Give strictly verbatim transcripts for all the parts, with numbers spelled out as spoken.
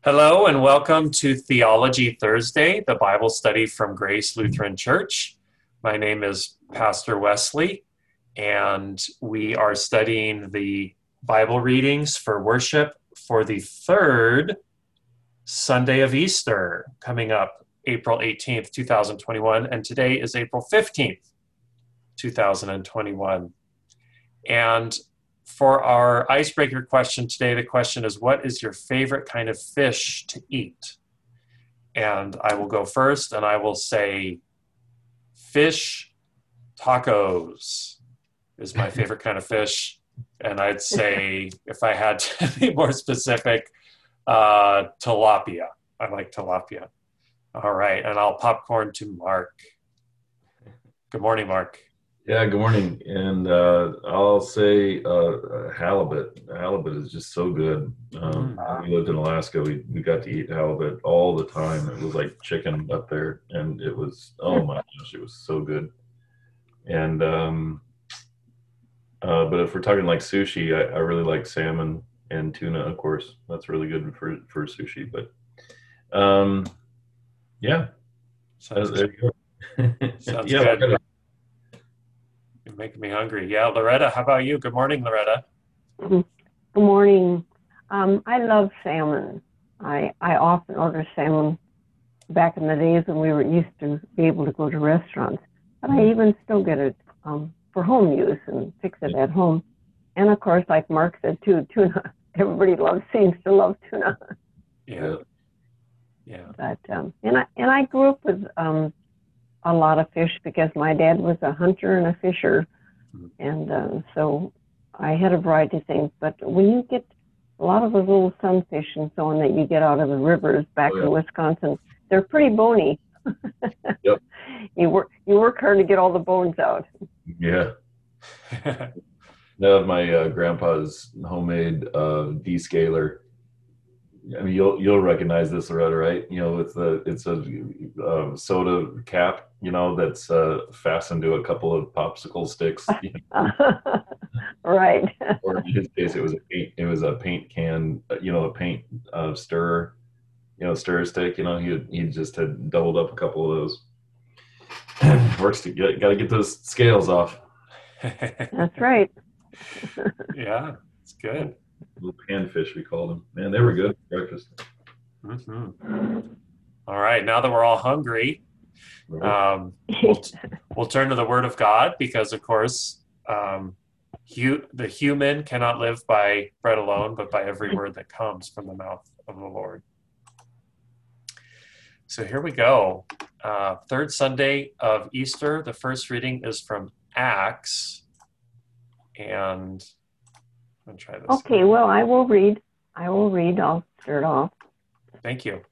Hello and welcome to Theology Thursday, the Bible study from Grace Lutheran Church. My name is Pastor Wesley, and we are studying the Bible readings for worship for the third Sunday of Easter, coming up April eighteenth, two thousand twenty-one, and today is April fifteenth, two thousand twenty-one. And for our icebreaker question today, the question is, what is your favorite kind of fish to eat? And I will go first, and I will say fish tacos is my favorite kind of fish. And I'd say, if I had to be more specific, uh, tilapia. I like tilapia. All right, and I'll popcorn to Mark. Good morning, Mark. Yeah, good morning. And uh, I'll say uh, halibut. Halibut is just so good. Um, Mm. when we lived in Alaska, we, we got to eat halibut all the time. It was like chicken up there, and it was, oh my gosh, it was so good. And um, uh, but if we're talking like sushi, I, I really like salmon and tuna, of course. That's really good for for sushi. But um, yeah, uh, Sounds there good. you go. Sounds Yeah, we're good. gonna. You're making me hungry. Yeah, Loretta, how about you? Good morning, Loretta. Good morning. Um, I love salmon. I I often order salmon back in the days when we were used to be able to go to restaurants. But I even still get it um, for home use and fix it at home. And of course, like Mark said too, tuna. Everybody loves seems to love tuna. Yeah. Yeah. But um, and I and I grew up with um, a lot of fish because my dad was a hunter and a fisher, Mhm. and uh, so I had a variety of things. But when you get a lot of those little sunfish and so on that you get out of the rivers back Oh, yeah. in Wisconsin, they're pretty bony. Yep. You work you work hard to get all the bones out. Yeah. No, my uh, grandpa's homemade uh, descaler. I mean, you'll you'll recognize this, Loretta, right? You know, with the it's a uh, soda cap, you know, that's uh, fastened to a couple of popsicle sticks. You know, Right. or in his case, it was a paint, it was a paint can, uh, you know, a paint uh, stirrer, you know, stir stick. You know, he had, he just had doubled up a couple of those. Works to get, got to get those scales off. That's right. Yeah, it's good. Little panfish, we called them. Man, they were good for breakfast. Mhm. All right, now that we're all hungry, Right? um, we'll, we'll turn to the Word of God because, of course, um, hu- the human cannot live by bread alone, but by every word that comes from the mouth of the Lord. So here we go. Uh, third Sunday of Easter. The first reading is from Acts. And I'm going to try this. Okay, again. well, I will read. I will read. I'll start off. Thank you.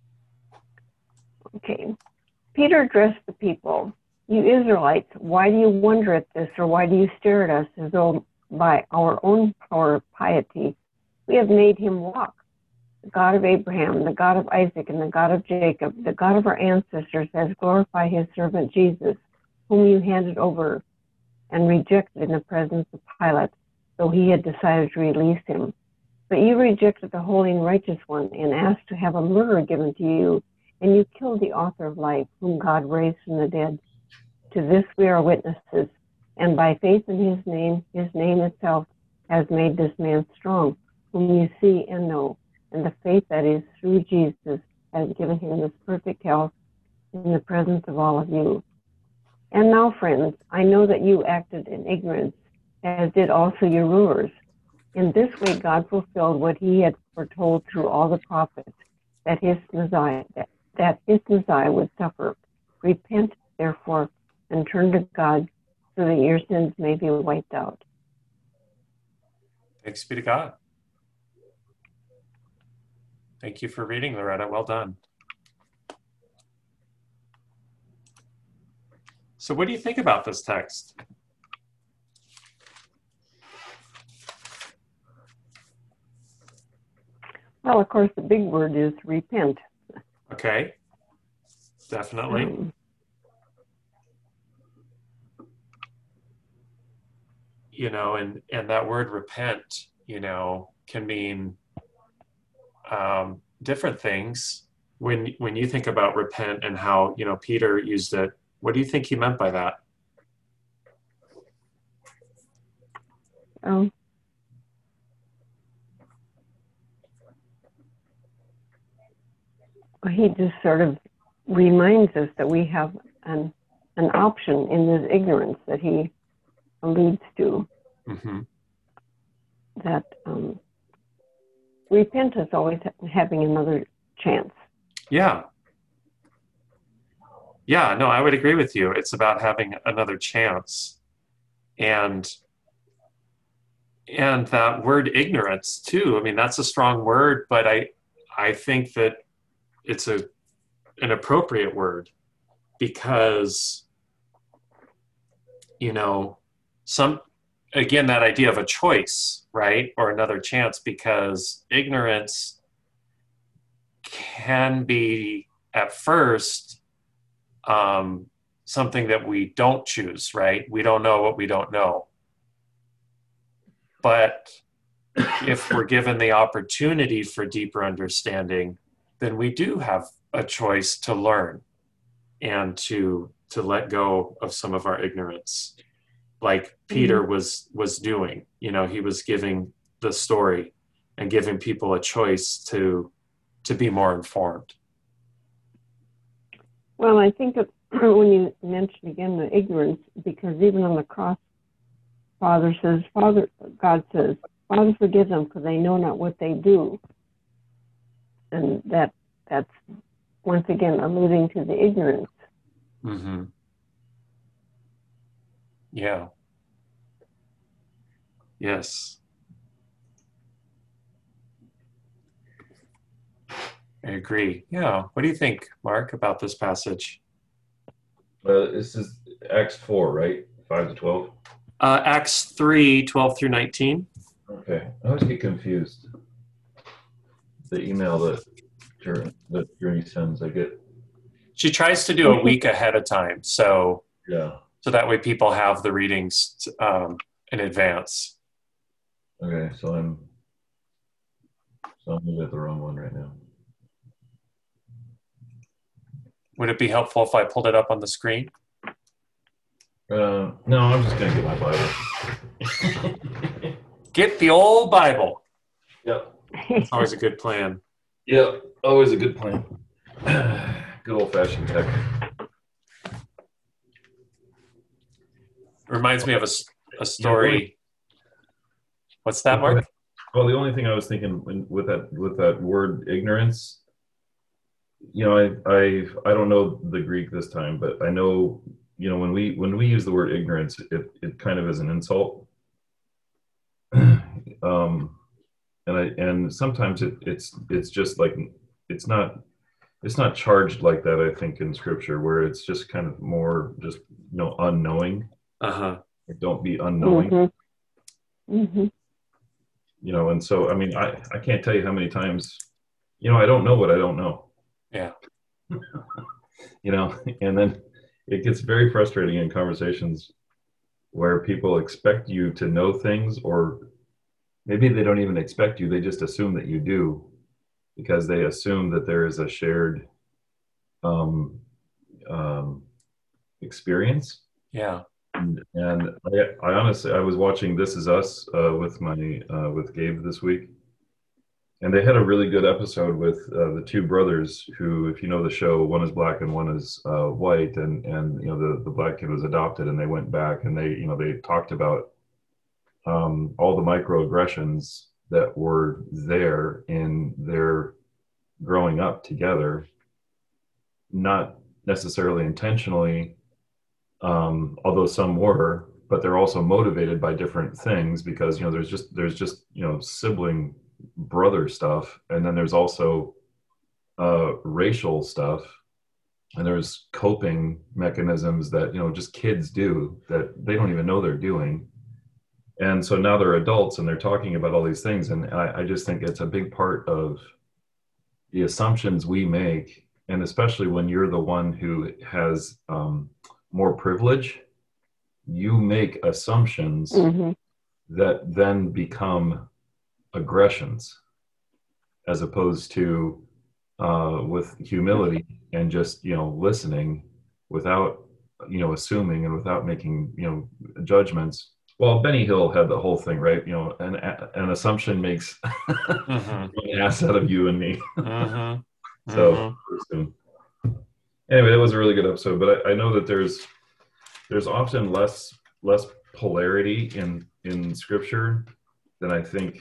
Okay. Peter addressed the people. You Israelites, why do you wonder at this, or why do you stare at us as though by our own power of piety we have made him walk? The God of Abraham, the God of Isaac, and the God of Jacob, the God of our ancestors, has glorified his servant Jesus, whom you handed over and rejected in the presence of Pilate, though he had decided to release him. But you rejected the holy and righteous one and asked to have a murderer given to you, and you killed the author of life, whom God raised from the dead. To this we are witnesses, and by faith in his name, his name itself has made this man strong, whom you see and know, and the faith that is through Jesus has given him this perfect health in the presence of all of you. And now, friends, I know that you acted in ignorance, as did also your rulers. In this way, God fulfilled what he had foretold through all the prophets, that his Messiah, that, that his Messiah would suffer. Repent, therefore, and turn to God, so that your sins may be wiped out. Thanks be to God. Thank you for reading, Loretta. Well done. So what do you think about this text? Well, of course, the big word is repent. Okay, definitely. Um, You know, and, and that word repent, you know, can mean um, different things. When when you think about repent and how, you know, Peter used it, what do you think he meant by that? Um, he just sort of reminds us that we have an an option in this ignorance that he alludes to. Mm-hmm. That um, repent is always having another chance. Yeah. Yeah, no, I would agree with you. It's about having another chance. And and that word ignorance too. I mean, that's a strong word, but I I think that it's a an appropriate word because, you know, some again, that idea of a choice, right? Or another chance, because ignorance can be at first um, something that we don't choose, right? We don't know what we don't know. But if we're given the opportunity for deeper understanding, then we do have a choice to learn and to to let go of some of our ignorance, like Peter Mm-hmm. was was doing. You know, he was giving the story and giving people a choice to to be more informed. Well, I think that when you mention again the ignorance, because even on the cross, Father says, Father, God says, Father, forgive them, for they know not what they do, and that that's once again alluding to the ignorance. Mm-hmm. Yeah. Yes. I agree. Yeah. What do you think, Mark, about this passage? Uh, this is Acts four, right? five to twelve? Uh, Acts three, twelve through nineteen. Okay. I always get confused. The email that, Journey, that Journey sends, I get, She tries to do a week ahead of time, so yeah. so that way people have the readings um, in advance. Okay, so I'm, so I'm looking at the wrong one right now. Would it be helpful if I pulled it up on the screen? Uh, no, I'm just going to get my Bible. Get the old Bible. Yep. It's always a good plan. Yep. Always a good plan. Good old fashioned tech. Reminds me of a, a story. What's that, Mark? Well, the only thing I was thinking when, with that with that word ignorance, you know, I I I don't know the Greek this time, but I know, you know, when we when we use the word ignorance, it it kind of is an insult. um, and I and sometimes it, it's it's just like it's not it's not charged like that. I think in Scripture, where it's just kind of more just, you know, unknowing. Uh huh. Don't be unknowing. Mm-hmm. Mm-hmm. You know, and so I mean, I I can't tell you how many times, you know, I don't know what I don't know. Yeah. You know, and then it gets very frustrating in conversations where people expect you to know things, or maybe they don't even expect you, they just assume that you do, because they assume that there is a shared um, um, experience. Yeah. And, and I, I honestly, I was watching This Is Us uh, with my uh, with Gabe this week, and they had a really good episode with uh, the two brothers who, if you know the show, one is black and one is uh, white, and and you know the the black kid was adopted, and they went back and they you know they talked about um, all the microaggressions that were there in their growing up together, not necessarily intentionally, um, although some were, but they're also motivated by different things, because you know there's just there's just you know sibling brother stuff, and then there's also uh, racial stuff, and there's coping mechanisms that you know just kids do that they don't even know they're doing. And so now they're adults and they're talking about all these things, and I, I just think it's a big part of the assumptions we make, and especially when you're the one who has um, more privilege, you make assumptions Mm-hmm. that then become aggressions, as opposed to uh, with humility and just, you know, listening without, you know, assuming and without making, you know, judgments. Well, Benny Hill had the whole thing, right? You know, an an assumption makes Mm-hmm. an ass out of you and me. Mm-hmm. So anyway, that was a really good episode. But I, I know that there's there's often less less polarity in in Scripture than I think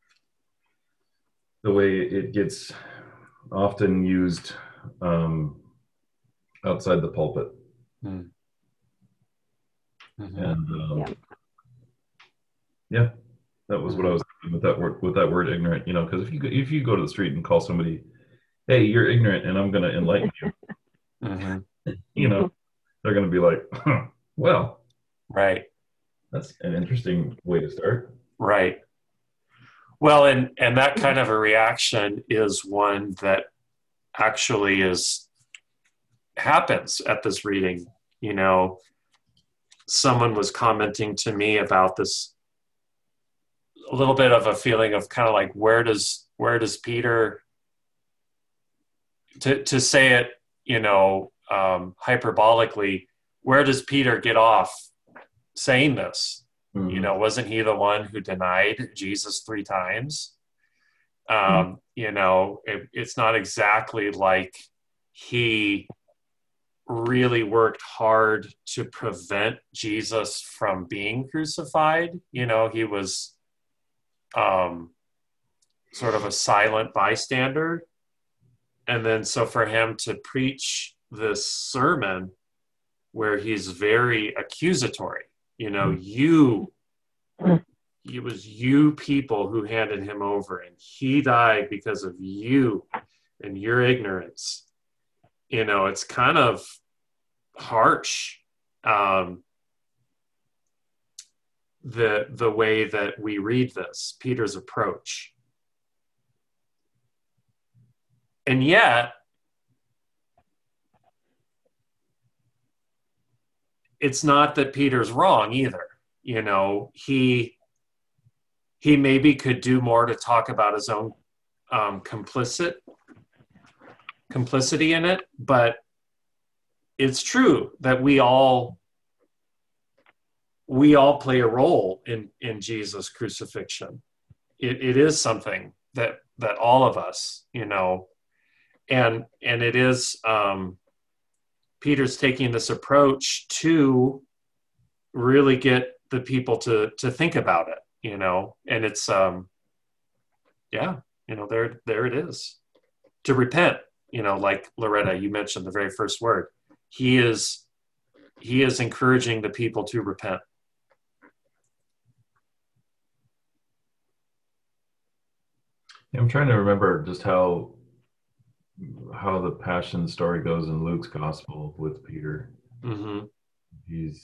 the way it gets often used um, outside the pulpit. Mm-hmm. And um, Yeah. yeah, that was what I was thinking with that word with that word ignorant. You know, because if you go, if you go to the street and call somebody, "Hey, you're ignorant," and I'm going to enlighten you, Mm-hmm. you know, they're going to be like, huh, "Well, Right. that's an interesting way to start." Right. Well, and and that kind of a reaction is one that actually is happens at this reading. You know, someone was commenting to me about this, a little bit of a feeling of kind of like, where does where does Peter, to to say it, you know, um, hyperbolically, where does Peter get off saying this? Mm-hmm. You know, wasn't he the one who denied Jesus three times? Um, Mm-hmm. You know, it, it's not exactly like he really worked hard to prevent Jesus from being crucified. You know, he was um, sort of a silent bystander. And then so for him to preach this sermon where he's very accusatory, you know, Mm-hmm. you, it was you people who handed him over, and he died because of you and your ignorance. You know, it's kind of harsh, um, the the way that we read this, Peter's approach. And yet, it's not that Peter's wrong either. You know, he he maybe could do more to talk about his own um, complicit complicity in it, but it's true that we all we all play a role in in Jesus' crucifixion. It, it is something that that all of us, you know, and and it is um, Peter's taking this approach to really get the people to to think about it, you know, and it's um, yeah, you know, there there it is, to repent. You know, like Loretta, you mentioned the very first word. He is he is encouraging the people to repent. I'm trying to remember just how how the passion story goes in Luke's gospel with Peter. Mm-hmm. He's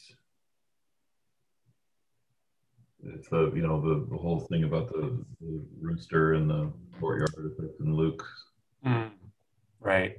it's the you know the, the whole thing about the, the rooster in the courtyard in Luke. Mm. Right.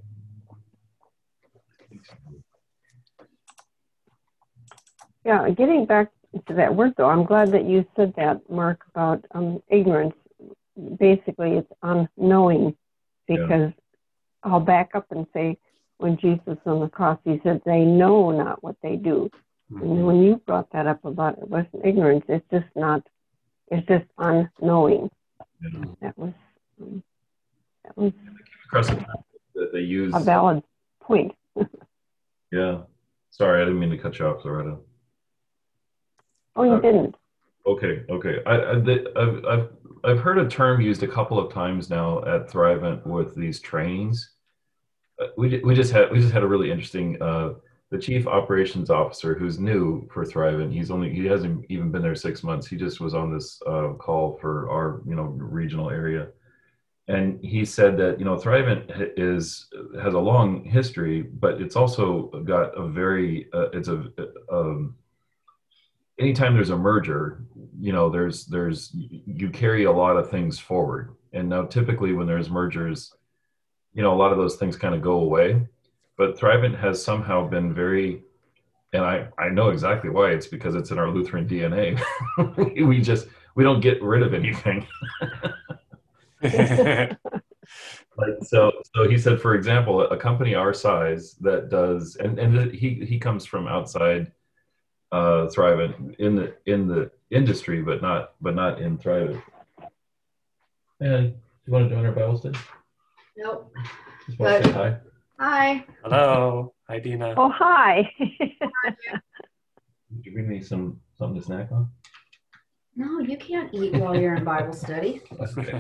Yeah, getting back to that word though, I'm glad that you said that, Mark, about um, ignorance. Basically, it's unknowing, because yeah. I'll back up and say, when Jesus on the cross, he said, they know not what they do. Mm-hmm. And when you brought that up about it wasn't ignorance, it's just not, it's just unknowing. Yeah. That was, um, that was that they use a valid point. Yeah. Sorry, I didn't mean to cut you off, Loretta. Oh, you uh, didn't. Okay, okay. I, I, I've, I've, I've heard a term used a couple of times now at Thrivent with these trainings. Uh, we, we just had we just had a really interesting uh, the chief operations officer, who's new for Thrivent. He's only he hasn't even been there six months. He just was on this uh, call for our you know regional area, and he said that you know Thrivent is has a long history, but it's also got a very uh, it's a um, anytime there's a merger, you know, there's there's you carry a lot of things forward. And now typically when there's mergers, you know, a lot of those things kind of go away. But Thrivent has somehow been very, and I, I know exactly why. It's because it's in our Lutheran D N A. we just, we don't get rid of anything. Like And so, so he said, for example, a company our size that does, and, and he, he comes from outside uh, Thrivent in the in the industry, but not but not in Thrivent. And you want to join our Bible study? Nope. Just want to say hi. Hi. Hello. Hi, Dina. Oh, hi. Did you bring me some something to snack on? No, you can't eat while you're in Bible study. Okay.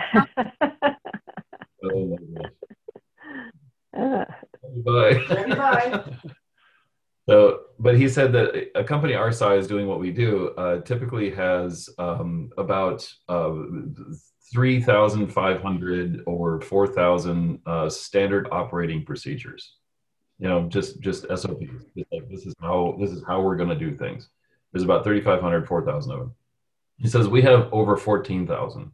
Oh my gosh. Uh, Bye. Love you, bye. So, but he said that a company our size doing what we do uh, typically has um, about uh, three thousand five hundred or four thousand uh, standard operating procedures. You know, just just S O Ps. Just like, this is how this is how we're going to do things. There's about thirty-five hundred, four thousand of them. He says we have over fourteen thousand.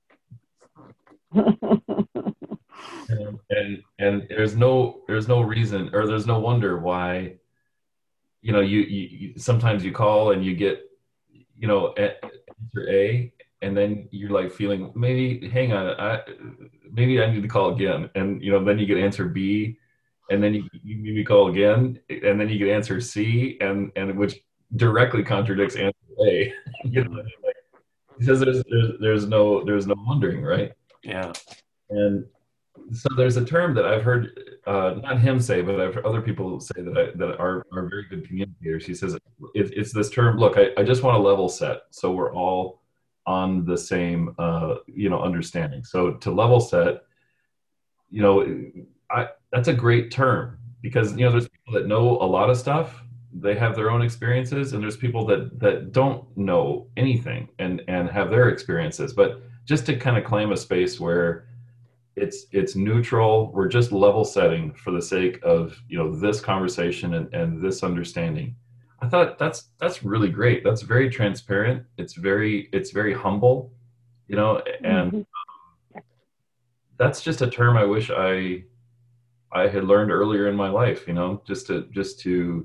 And, and and there's no there's no reason, or there's no wonder why, you know, you, you, you sometimes you call and you get, you know, a- answer A, and then you're like feeling maybe hang on, I maybe I need to call again, and you know then you get answer B, and then you, you maybe call again, and then you get answer C, and and which directly contradicts answer A. You know, like, he says there's, there's there's no there's no wondering, right? Yeah. And so there's a term that I've heard, uh, not him say, but I've heard other people say that I, that are, are very good communicators. He says it, it's this term. Look, I, I just want to level set, so we're all on the same, uh, you know, understanding. So to level set, you know, I that's a great term because you know there's people that know a lot of stuff. They have their own experiences, and there's people that that don't know anything and and have their experiences. But just to kind of claim a space where it's it's neutral, we're just level setting for the sake of you know this conversation and, and this understanding. I thought that's that's really great. That's very transparent. It's very it's very humble, you know, and Mhm. that's just a term I wish I I had learned earlier in my life, you know, just to just to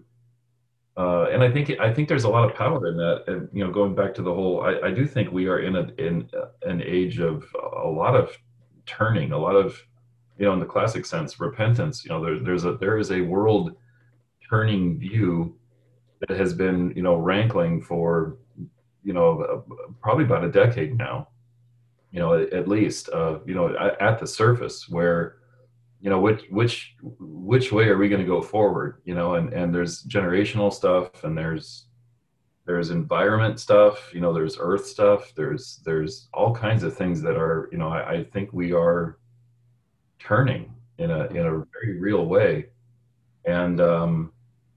uh, and I think I think there's a lot of power in that. And you know, going back to the whole, I, I do think we are in a in an age of a lot of turning, a lot of, you know, in the classic sense, repentance. You know, there, there's a there is a world turning view that has been, you know, rankling for, you know, uh, probably about a decade now. You know, at, at least, uh, you know, at, at the surface, where, you know, which which which way are we going to go forward? You know, and and there's generational stuff, and there's there's environment stuff. You know, there's earth stuff. There's there's all kinds of things that are, you know, I, I think we are turning in a in a very real way, and um,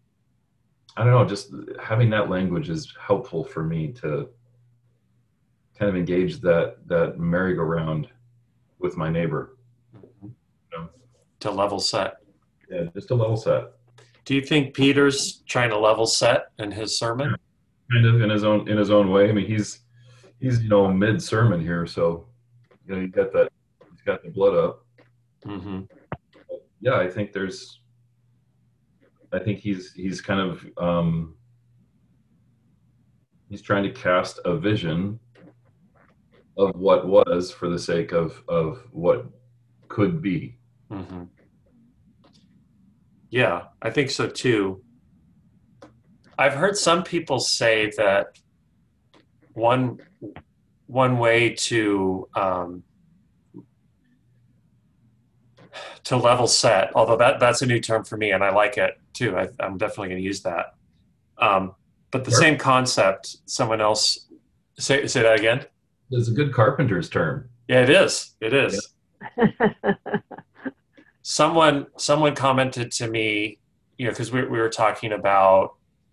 I don't know, just having that language is helpful for me to kind of engage that that merry-go-round with my neighbor. You know? To level set. Yeah, just a level set. Do you think Peter's trying to level set in his sermon? Kind of in his own in his own way. I mean, he's he's you know mid sermon here, so you know he got that he's got the blood up. Mm-hmm. Yeah, I think there's. I think he's he's kind of um, he's trying to cast a vision of what was for the sake of of what could be. Mm-hmm. Yeah, I think so too. I've heard some people say that one one way to um, to level set, although that that's a new term for me and I like it too. I, I'm definitely going to use that. Um, but the Sure. same concept, someone else say say that again. It's a good carpenter's term. Yeah, it is. It is. Someone someone commented to me, you know, because we we were talking about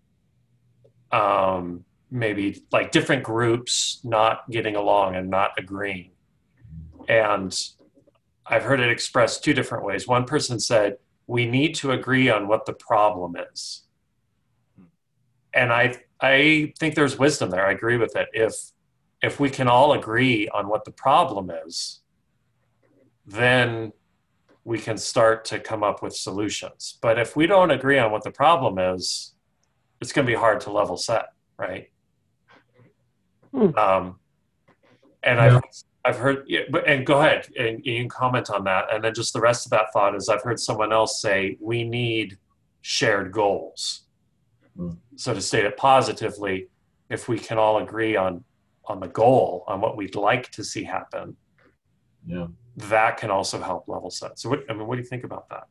um, maybe like different groups not getting along and not agreeing, and I've heard it expressed two different ways. One person said, we need to agree on what the problem is. And I I think there's wisdom there. I agree with it. If if we can all agree on what the problem is, then we can start to come up with solutions. But if we don't agree on what the problem is, it's going to be hard to level set, right? Hmm. Um, and Yeah. I I've heard, yeah, but and go ahead and you can comment on that. And then just the rest of that thought is I've heard someone else say we need shared goals. Mm. So to state it positively, if we can all agree on on the goal, on what we'd like to see happen, Yeah. that can also help level set. So what, I mean, what do you think about that?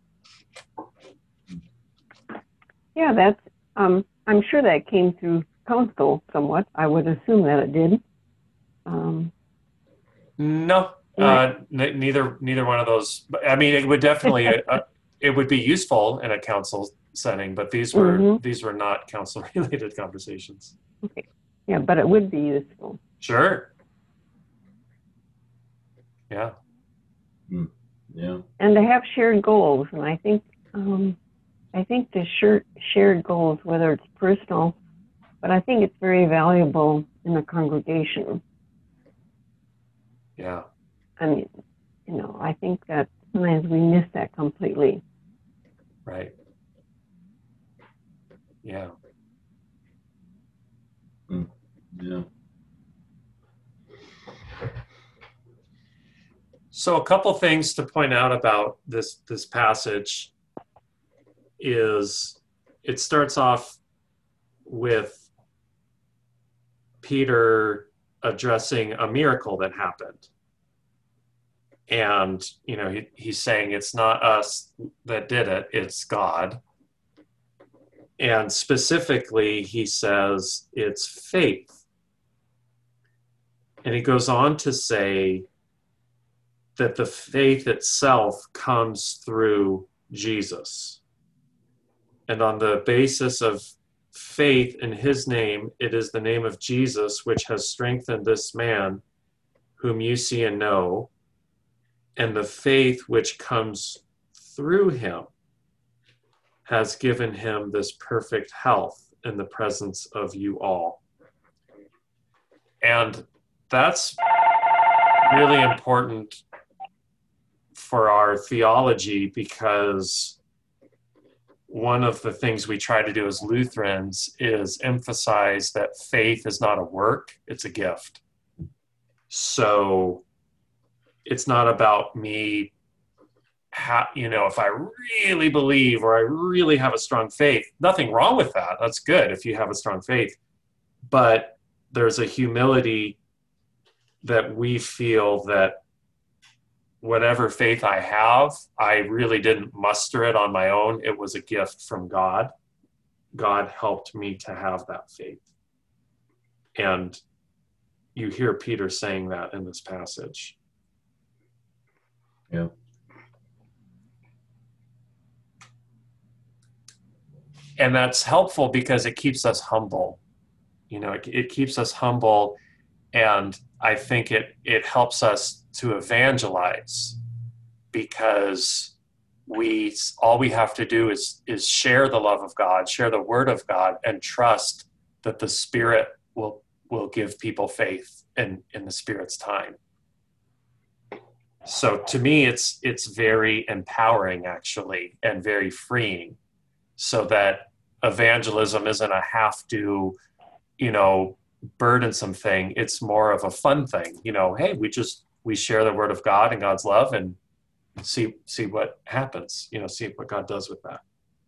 Yeah, that's, um, I'm sure that came through council somewhat. I would assume that it did. Um, No, uh, n- neither neither one of those. But, I mean, it would definitely uh, uh, it would be useful in a council setting, but these were Mhm. these were not council related conversations. okay. Yeah, but it would be useful. Sure. Yeah. Yeah. And to have shared goals, and I think, um, I think the shir- shared goals, whether it's personal, but I think it's very valuable in the congregation. Yeah. I mean, you know, I think that sometimes we miss that completely. Right. Yeah. Yeah. So a couple things to point out about this this passage is it starts off with Peter addressing a miracle that happened. And, you know, he, he's saying it's not us that did it, it's God. And specifically, he says it's faith. And he goes on to say that the faith itself comes through Jesus. And on the basis of faith in his name, it is the name of Jesus which has strengthened this man whom you see and know, and the faith which comes through him has given him this perfect health in the presence of you all. And that's really important for our theology, because one of the things we try to do as Lutherans is emphasize that faith is not a work, it's a gift. So it's not about me, ha- you know, if I really believe or I really have a strong faith, nothing wrong with that. That's good if you have a strong faith. But there's a humility that we feel that whatever faith I have, I really didn't muster it on my own. It was a gift from God. God helped me to have that faith. And you hear Peter saying that in this passage. Yeah. And that's helpful because it keeps us humble. You know, it, it keeps us humble, and I think it it helps us to evangelize, because we all we have to do is is share the love of God, share the word of God, and trust that the Spirit will will give people faith in in the Spirit's time. So to me, it's it's very empowering, actually, and very freeing, so that evangelism isn't a have to, you know, burdensome thing. It's more of a fun thing. You know, hey, we just we share the word of God and God's love, and see see what happens. You know, see what God does with that.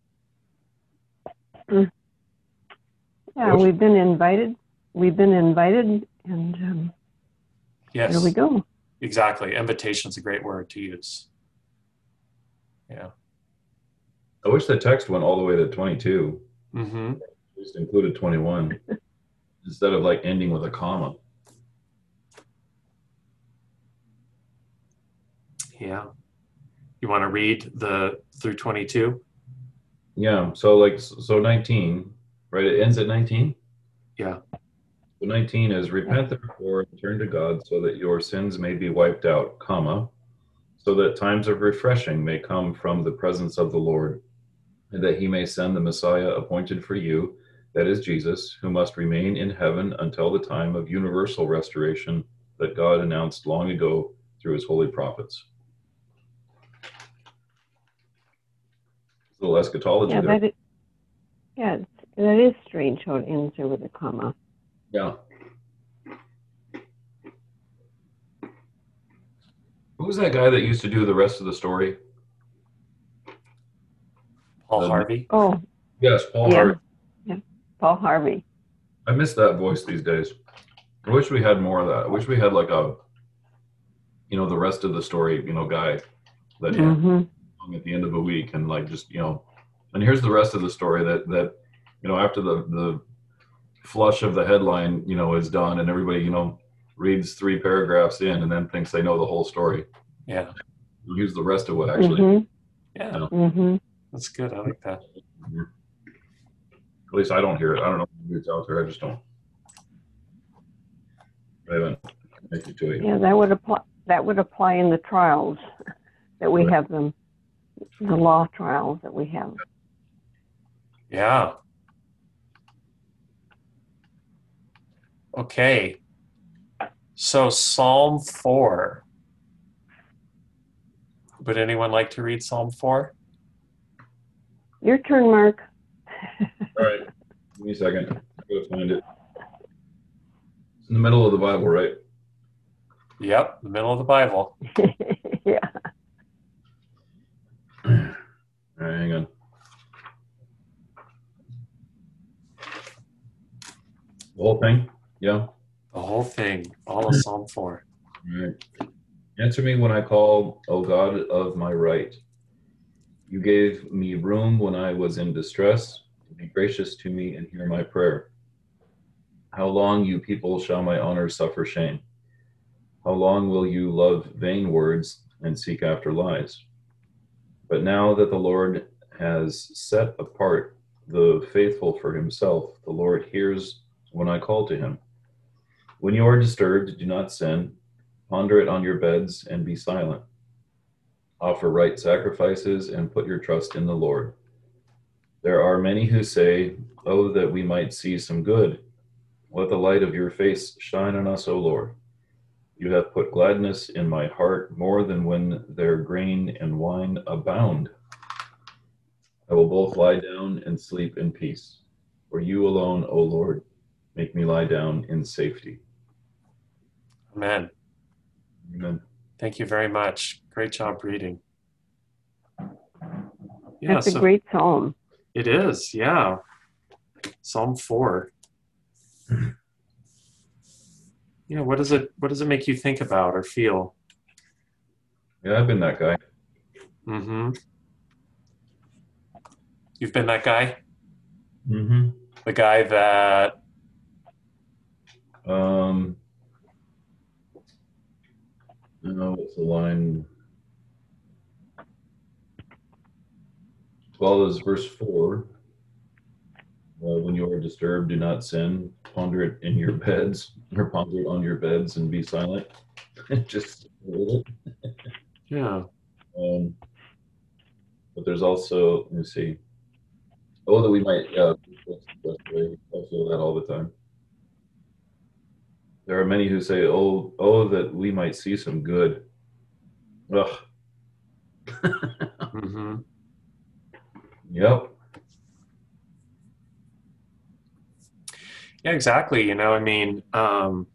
Mm. Yeah, we've been invited. We've been invited, and um, Yes, there we go. Exactly. Invitation's a great word to use. Yeah. I wish the text went all the way to twenty-two. Mm-hmm. Just included twenty-one instead of like ending with a comma. Yeah. You want to read the through twenty-two? Yeah. So like so nineteen, right? It ends at nineteen. Yeah. So nineteen is repent therefore and turn to God so that your sins may be wiped out, comma, so that times of refreshing may come from the presence of the Lord, and that he may send the Messiah appointed for you, that is Jesus, who must remain in heaven until the time of universal restoration that God announced long ago through his holy prophets. A little eschatology Yeah, there. that is, yeah, it's- that is strange how it ends there with a comma. Yeah. Who was that guy that used to do the rest of the story? Paul Um, Harvey. Oh, Yes, Paul yeah. Harvey. Yeah. Paul Harvey. I miss that voice these days. I wish we had more of that. I wish we had like a, you know, the rest of the story, you know, guy that yeah. Mm-hmm. at the end of a week and like just, you know, and here's the rest of the story that that, you know, after the the flush of the headline, you know, is done and everybody, you know, reads three paragraphs in and then thinks they know the whole story. Yeah. Here's the rest of what actually. Mm-hmm. Yeah. You know. Mm-hmm. That's good. I like that. At least I don't hear it. I don't know if it's out there. I just don't. I haven't connected to it. Yeah, that would apply. That would apply in the trials that we Right. have them, the law trials that we have. Yeah. Okay. So Psalm four. Would anyone like to read Psalm four? Your turn, Mark. All right. Give me a second. I gotta find it. It's in the middle of the Bible, right? Yep, the middle of the Bible. Yeah. All right, hang on. The whole thing? Yeah. The whole thing, all of Psalm four. All right. Answer me when I call, O God of my right. You gave me room when I was in distress. Be gracious to me and hear my prayer. How long, you people, shall my honor suffer shame? How long will you love vain words and seek after lies? But now that the Lord has set apart the faithful for himself, the Lord hears when I call to him. When you are disturbed, do not sin. Ponder it on your beds and be silent. Offer right sacrifices and put your trust in the Lord. There are many who say, oh, that we might see some good. Let the light of your face shine on us, O Lord. You have put gladness in my heart more than when their grain and wine abound. I will both lie down and sleep in peace. For you alone, O Lord, make me lie down in safety. Amen. Amen. Thank you very much. Great job reading. Yeah, That's so a great psalm. it is, yeah. Psalm four. Yeah, what does it what does it make you think about or feel? Yeah, I've been that guy. Mm-hmm. You've been that guy? Mm-hmm. The guy that Um, I don't know what's the line. Well, is verse four. Uh, when you are disturbed, do not sin. Ponder it in your beds, or ponder it on your beds and be silent. Just a little. yeah. Um, but there's also, let me see. Oh, that we might, yeah, I feel that all the time. There are many who say, oh, oh, that we might see some good. Ugh. Mm-hmm. Yep. Yeah, exactly. You know, I mean, um,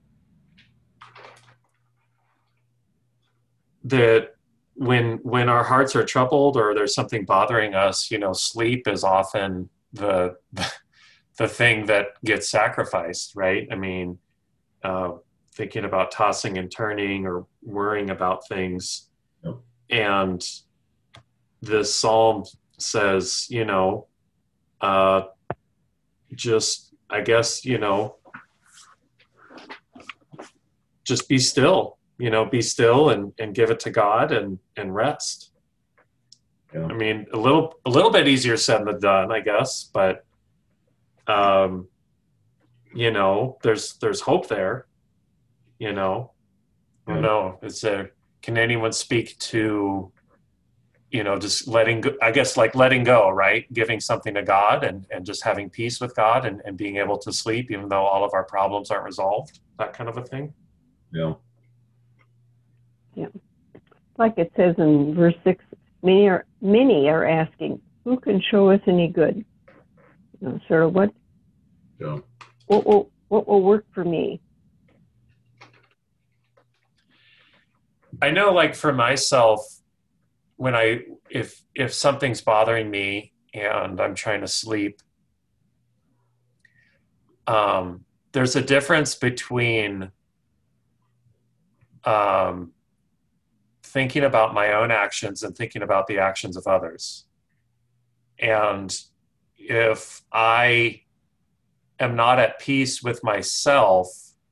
that when when our hearts are troubled or there's something bothering us, you know, sleep is often the the thing that gets sacrificed, right? I mean, uh, thinking about tossing and turning or worrying about things. Yep. And this psalm says, you know, uh, just, I guess, you know, just be still, you know, be still and, and give it to God and, and rest. Yeah. I mean, a little, a little bit easier said than done, I guess, but, um, you know, there's, there's hope there, you know, I don't Yeah. know. Is there, can anyone speak to, you know, just letting go, I guess like letting go, right? Giving something to God and, and just having peace with God and, and being able to sleep, even though all of our problems aren't resolved, that kind of a thing. Yeah. Yeah. Like it says in verse six, many are many are asking, who can show us any good? You know, sort of what Yeah. what will what will work for me? I know, like for myself, when I if if something's bothering me and I'm trying to sleep, um, there's a difference between um, thinking about my own actions and thinking about the actions of others. And if I am not at peace with myself,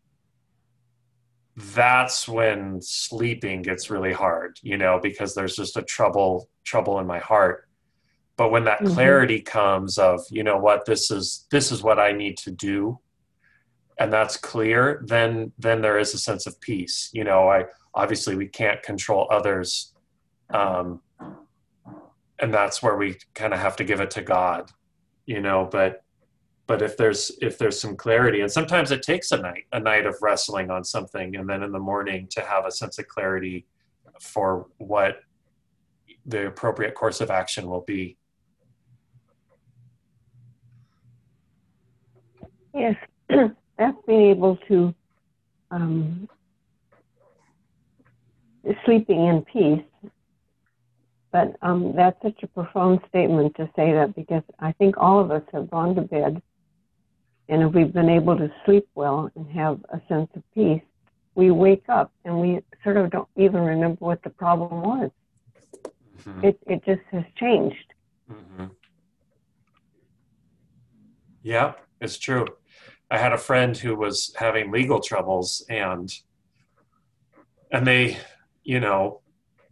that's when sleeping gets really hard, you know, because there's just a trouble, trouble in my heart. But when that Mm-hmm. clarity comes of, you know what, this is, this is what I need to do, and that's clear, then, then there is a sense of peace. You know, I, obviously we can't control others. Um, and that's where we kind of have to give it to God, you know, but, but if there's, if there's some clarity, and sometimes it takes a night, a night of wrestling on something, and then in the morning to have a sense of clarity for what the appropriate course of action will be. Yes, that's being able to um, sleeping in peace. But um, that's such a profound statement to say that, because I think all of us have gone to bed, and if we've been able to sleep well and have a sense of peace, we wake up and we sort of don't even remember what the problem was. Mm-hmm. It it just has changed. Mm-hmm. Yeah, it's true. I had a friend who was having legal troubles, and and they, you know,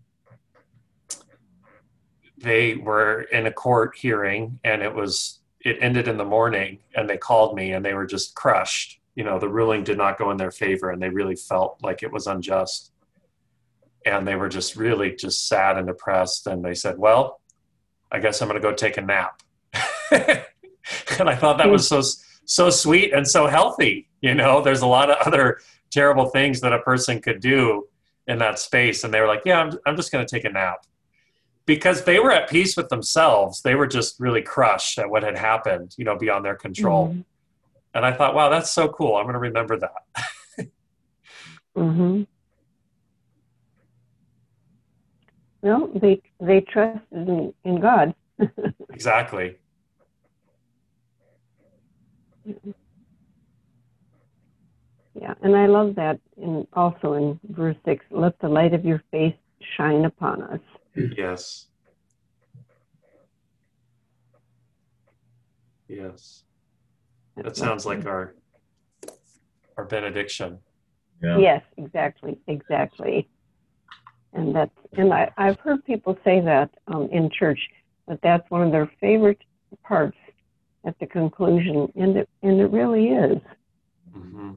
they were in a court hearing, and it was it ended in the morning, and they called me, and they were just crushed. You know, the ruling did not go in their favor, and they really felt like it was unjust. And they were just really just sad and depressed. And they said, well, I guess I'm going to go take a nap. And I thought that was so, so sweet and so healthy. You know, there's a lot of other terrible things that a person could do in that space. And they were like, yeah, I'm, I'm just going to take a nap. Because they were at peace with themselves. They were just really crushed at what had happened, you know, beyond their control. Mm-hmm. And I thought, wow, that's so cool. I'm going to remember that. Mm-hmm. No, they they trusted in, in God. Exactly. Yeah, and I love that in also in verse six, let the light of your face shine upon us. Yes. Yes. That sounds like our our benediction. Yeah. Yes, exactly, exactly. And that's and I, I've heard people say that um, in church, that that's one of their favorite parts at the conclusion, and it and it really is. Mm-hmm.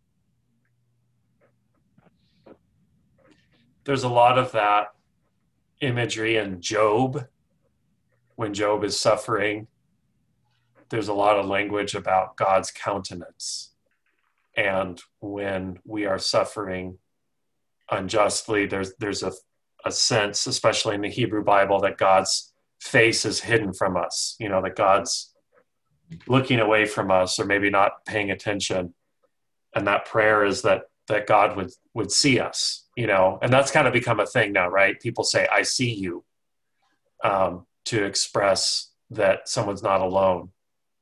There's a lot of that imagery in Job. When Job is suffering, there's a lot of language about God's countenance. And when we are suffering unjustly, there's there's a, a sense, especially in the Hebrew Bible, that God's face is hidden from us, you know, that God's looking away from us, or maybe not paying attention. And that prayer is that that God would, would see us, you know, and that's kind of become a thing now, right? People say, I see you, um, to express that someone's not alone.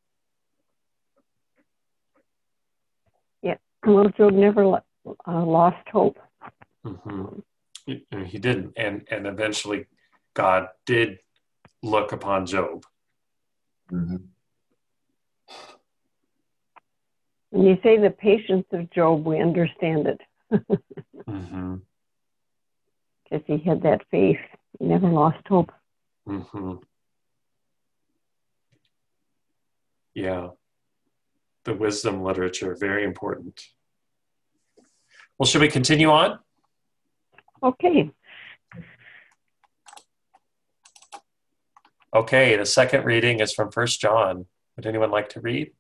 Yeah, well, Job never uh, lost hope. Mm-hmm. He, he didn't, and and eventually God did look upon Job. Mm-hmm. When you say the patience of Job, we understand it. Mm-hmm. Because he had that faith. He never lost hope. Mm-hmm. Yeah. The wisdom literature, very important. Well, should we continue on? Okay. Okay, the second reading is from First John. Would anyone like to read?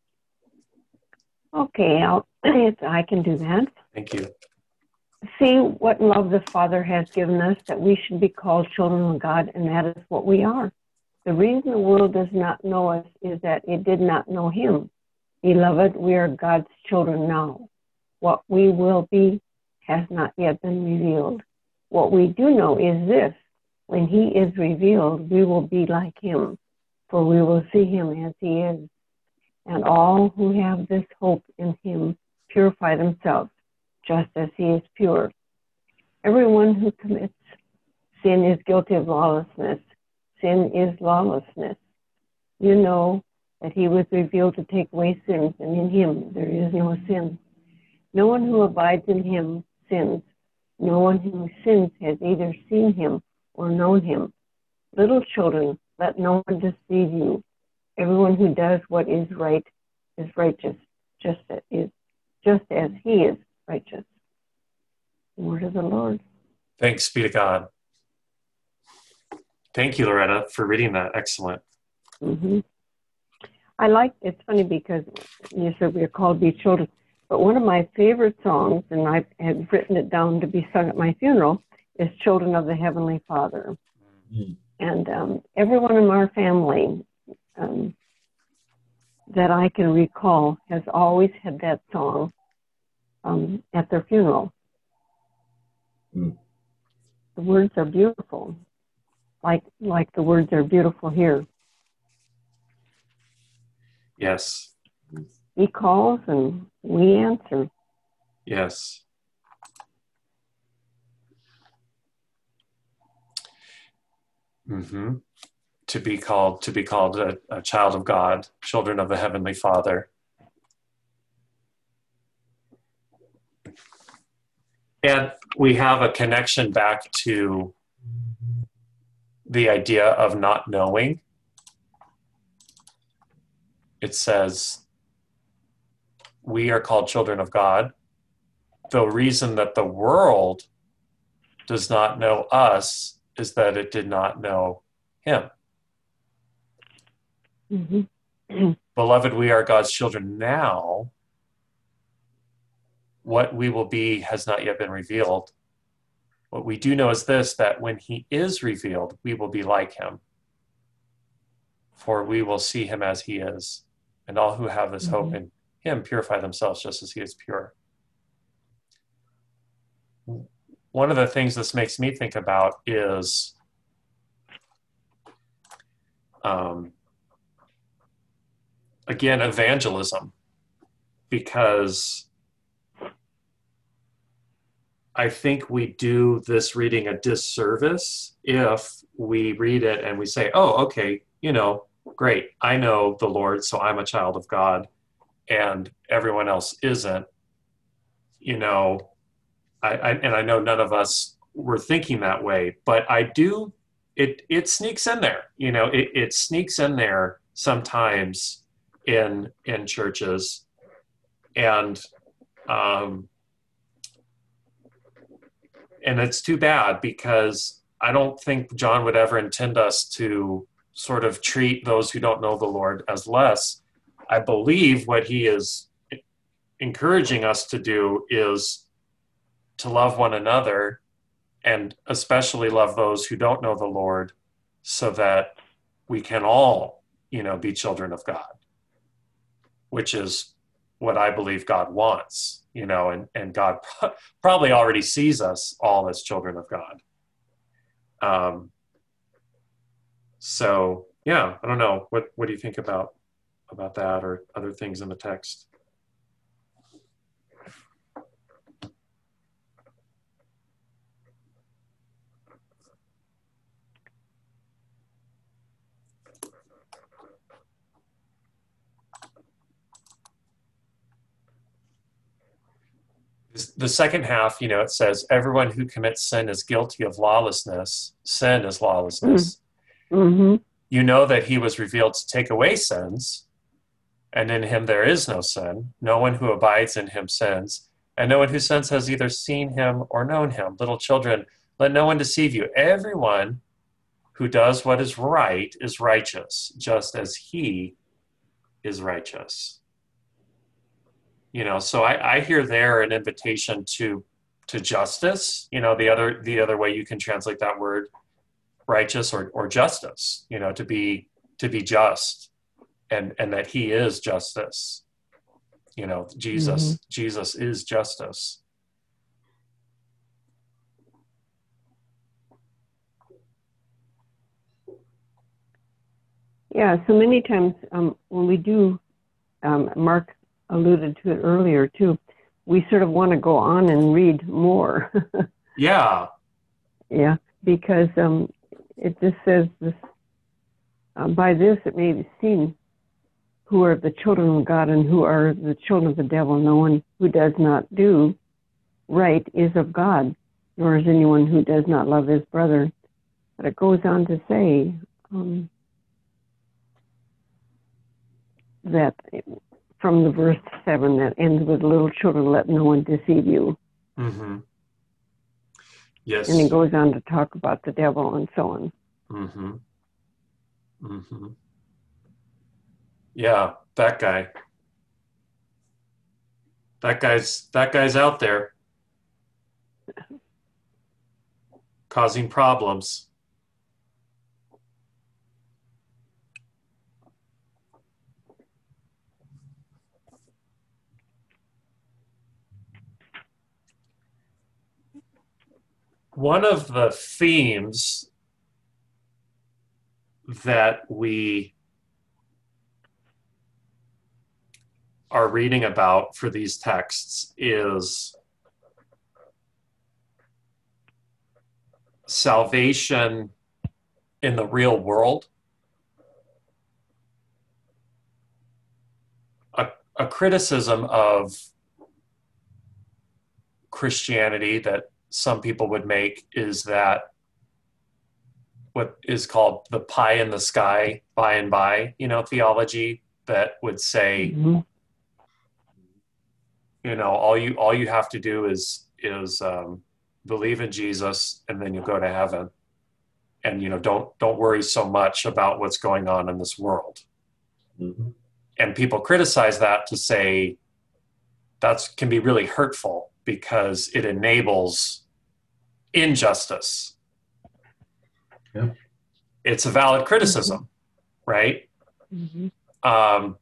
Okay, I'll, I can do that. Thank you. See what love the Father has given us, that we should be called children of God, and that is what we are. The reason the world does not know us is that it did not know him. Beloved, we are God's children now. What we will be has not yet been revealed. What we do know is this: when he is revealed, we will be like him, for we will see him as he is. And all who have this hope in him purify themselves, just as he is pure. Everyone who commits sin is guilty of lawlessness. Sin is lawlessness. You know that he was revealed to take away sins, and in him there is no sin. No one who abides in him sins. No one who sins has either seen him or known him. Little children, let no one deceive you. Everyone who does what is right is righteous, just as, is, just as he is righteous. Word of the Lord. Thanks be to God. Thank you, Loretta, for reading that. Excellent. Mm-hmm. I like, it's funny because you said we are called to be children, but one of my favorite songs, and I had written it down to be sung at my funeral, is Children of the Heavenly Father. Mm-hmm. And um, everyone in our family um, that I can recall has always had that song um, at their funeral. Mm. The words are beautiful, like like the words are beautiful here. Yes. He calls and we answer. Yes. Mm-hmm. To be called, to be called a, a child of God, children of the Heavenly Father. And we have a connection back to the idea of not knowing. It says, we are called children of God. The reason that the world does not know us is that it did not know him. Mm-hmm. Beloved, we are God's children now. What we will be has not yet been revealed. What we do know is this, that when he is revealed, we will be like him. For we will see him as he is. And all who have this mm-hmm. hope in him purify themselves just as he is pure. One of the things this makes me think about is um, again, evangelism, because I think we do this reading a disservice if we read it and we say, oh, okay, you know, great, I know the Lord, so I'm a child of God, and everyone else isn't, you know, I, I and I know none of us were thinking that way, but I do, it it sneaks in there, you know, it, it sneaks in there sometimes in in churches, and um, and it's too bad because I don't think John would ever intend us to sort of treat those who don't know the Lord as less. I believe what he is encouraging us to do is to love one another, and especially love those who don't know the Lord, so that we can all, you know, be children of God, which is what I believe God wants, you know, and, and God pro- probably already sees us all as children of God. Um, so, yeah, I don't know. What, what do you think about, about that or other things in the text? The second half, you know, it says, everyone who commits sin is guilty of lawlessness. Sin is lawlessness. Mm-hmm. You know that he was revealed to take away sins, and in him there is no sin. No one who abides in him sins, and no one who sins has either seen him or known him. Little children, let no one deceive you. Everyone who does what is right is righteous, just as he is righteous. You know, so I, I hear there an invitation to to justice. You know, the other the other way you can translate that word, righteous or, or justice. You know, to be to be just, and and that he is justice. You know, Jesus mm-hmm. Jesus is justice. Yeah, so many times um, when we do, um, Mark alluded to it earlier too, we sort of want to go on and read more. Yeah. Yeah, because um, it just says this, uh, by this it may be seen who are the children of God and who are the children of the devil. No one who does not do right is of God, nor is anyone who does not love his brother. But it goes on to say um, that from the verse seven that ends with little children, let no one deceive you. Mm-hmm. Yes. And he goes on to talk about the devil and so on. Mm-hmm. Mm-hmm. Yeah, that guy. That guy's that guy's out there causing problems. One of the themes that we are reading about for these texts is salvation in the real world. A, a criticism of Christianity that some people would make is that what is called the pie in the sky, by and by, you know, theology that would say, Mm-hmm. you know, all you all you have to do is is um, believe in Jesus, and then you'll go to heaven, and you know, don't don't worry so much about what's going on in this world. Mm-hmm. And people criticize that to say that can be really hurtful because it enables injustice. Yeah. It's a valid criticism, right? Mm-hmm. Um,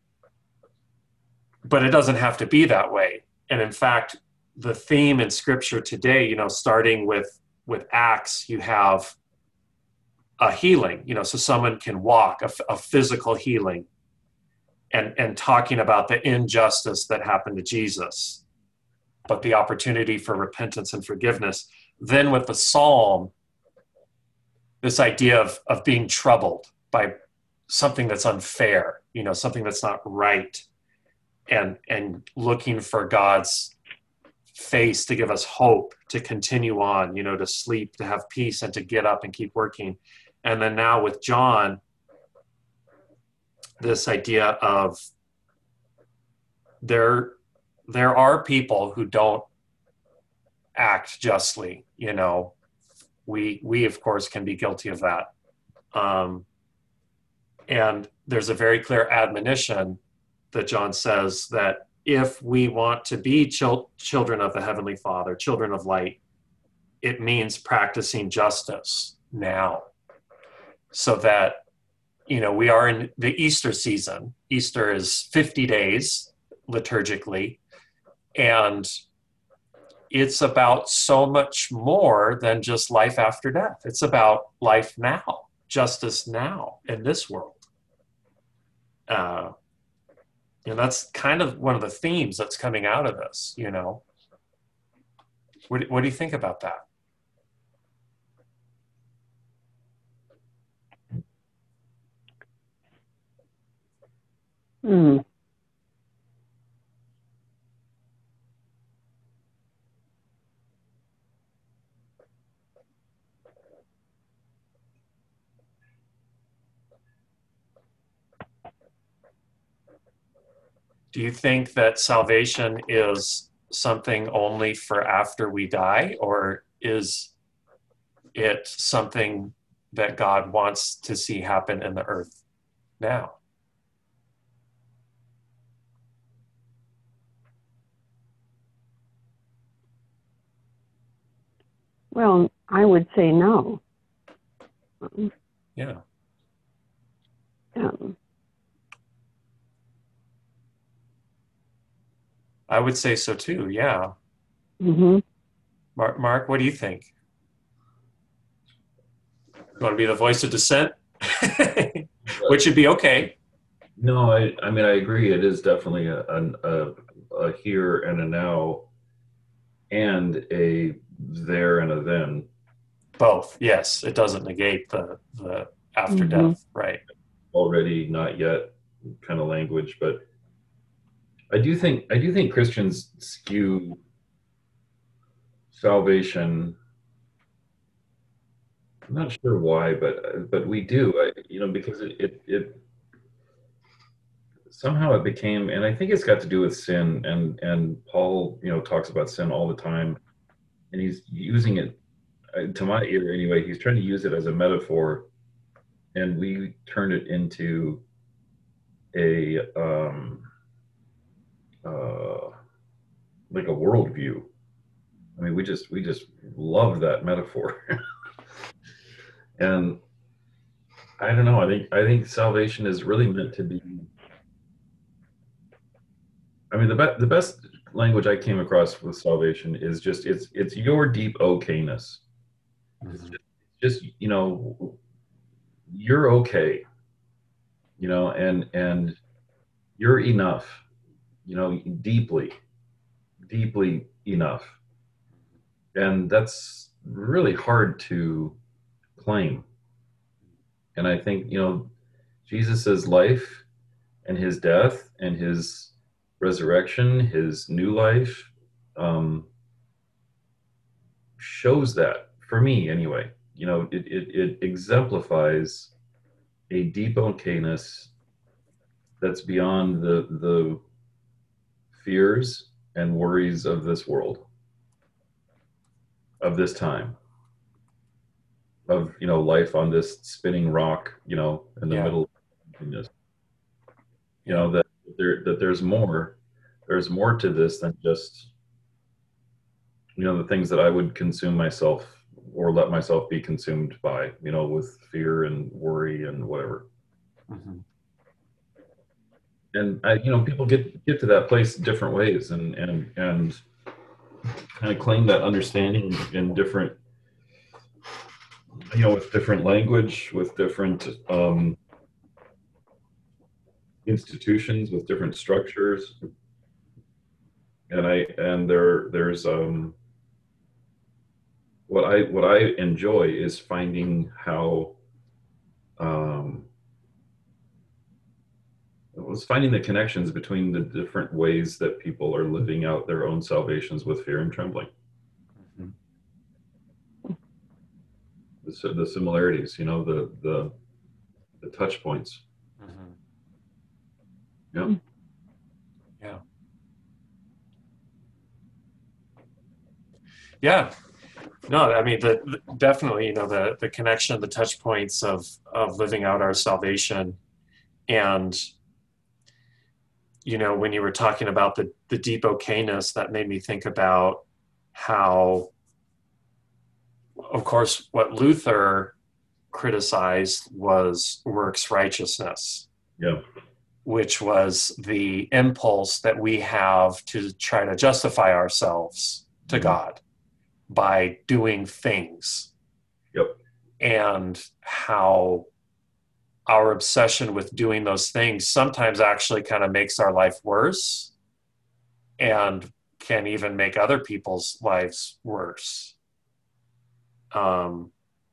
but it doesn't have to be that way. And in fact, the theme in Scripture today, you know, starting with with Acts, you have a healing, you know, so someone can walk, a, a physical healing, and and talking about the injustice that happened to Jesus, but the opportunity for repentance and forgiveness. Then with the Psalm, this idea of of being troubled by something that's unfair, you know, something that's not right, and and looking for God's face to give us hope to continue on, you know, to sleep, to have peace, and to get up and keep working. And then now with John, this idea of there there are people who don't act justly, you know. We we of course can be guilty of that. Um, and there's a very clear admonition that John says that if we want to be chil- children of the Heavenly Father, children of light, it means practicing justice now. So that, you know, we are in the Easter season. Easter is fifty days liturgically, and it's about so much more than just life after death. It's about life now, justice now in this world. Uh, you know, that's kind of one of the themes that's coming out of this, you know. What, what do you think about that? Hmm. Do you think that salvation is something only for after we die, or is it something that God wants to see happen in the earth now? Well, I would say no. Yeah. Um, I would say so too, yeah. mm-hmm. Mark, Mark, what do you think? You want to be the voice of dissent? which would be okay. No, I, I mean, I agree. It is definitely a, a, a here and a now and a there and a then. Both, yes. It doesn't negate the, the after Mhm. death, right? Already, not yet kind of language, but I do think I do think Christians skew salvation. I'm not sure why, but but we do. I, you know, because it, it it somehow it became, and I think it's got to do with sin. And and Paul, you know, talks about sin all the time, and he's using it uh, to my ear anyway. He's trying to use it as a metaphor, and we turn it into a um, uh, like a worldview. I mean, we just we just love that metaphor, and I don't know. I think I think salvation is really meant to be. I mean, the best the best language I came across with salvation is just it's it's your deep okayness. It's just, just you know, you're okay, you know, and and you're enough, you know, deeply, deeply enough, and that's really hard to claim. And I think, you know, Jesus's life and his death and his resurrection, his new life, um, shows that for me anyway. You know, it, it, it exemplifies a deep okayness that's beyond the the fears and worries of this world, of this time, of, you know, life on this spinning rock, you know, in the Yeah. middle of nothingness. You know, that there that there's more, there's more to this than just, you know, the things that I would consume myself or let myself be consumed by, you know, with fear and worry and whatever. Mhm. And I, you know, people get get to that place different ways, and and and kind of claim that understanding in different, you know, with different language, with different um, institutions, with different structures. And I and there there's um, what I what I enjoy is finding how um, was finding the connections between the different ways that people are living out their own salvations with fear and trembling. Mhm. The, the similarities, you know, the the the touch points. Mhm. Yeah. Yeah. Yeah. No, I mean, the, the definitely, you know, the the connection, the touch points of of living out our salvation. And you know, when you were talking about the the deep okayness, that made me think about how, of course, what Luther criticized was works righteousness, Yeah. which was the impulse that we have to try to justify ourselves to Mhm. God by doing things. Yep. And how our obsession with doing those things sometimes actually kind of makes our life worse and can even make other people's lives worse. Um,